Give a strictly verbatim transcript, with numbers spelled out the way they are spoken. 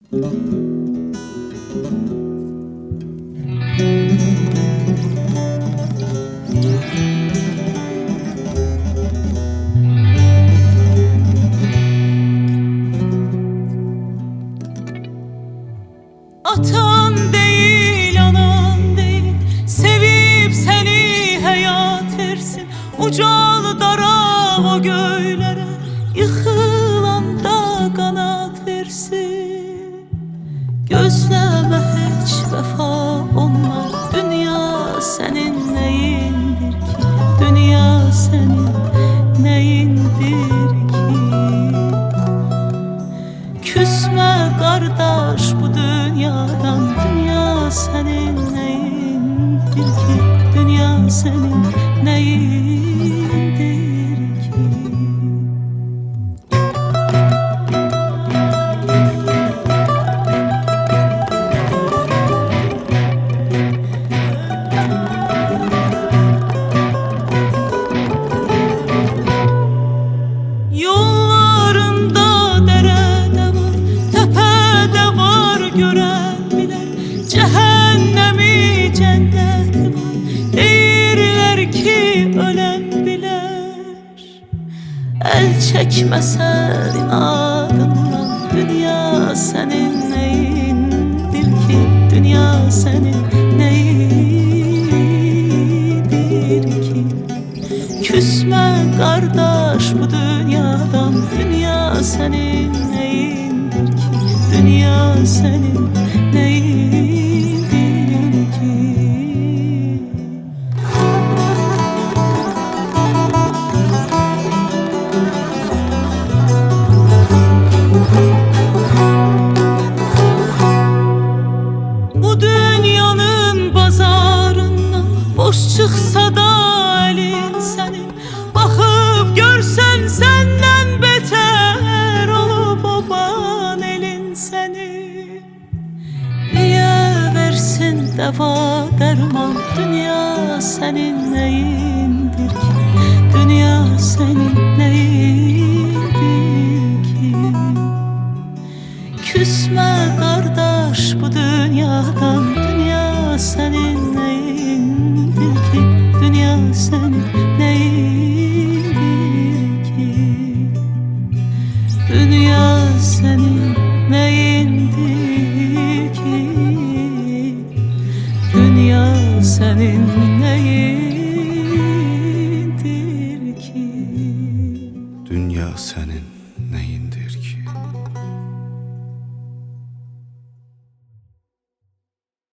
Atan değil, anan değil, sevip seni hayat versin. Ucal dara o göylere, yıkılanda kanat versin. Gözleme hiç vefa olmaz, dünya senin neyindir ki? Dünya senin neyindir ki? Küsme kardeş bu dünyadan, dünya senin neyindir ki? Dünya senin neyindir ki? Yollarında derede var, tepede var gören bilir. Cehennemi cenneti var, değirler ki ölen bilir. El çekmeseydin adından, dünya senin neyindir ki? Dünya senin neyindir ki? Küsme kardeş bu dünyadan, dünya senin neyindir ki? Dünya senin neyindir ki? Bu dünyanın pazarından boş çıksa da elin senin, bakıp görsen senden beter olup baban elin seni. Niye versin deva derman, dünya senin neyindir ki? Dünya senin neyindir ki? Küsme kardeş bu dünyada,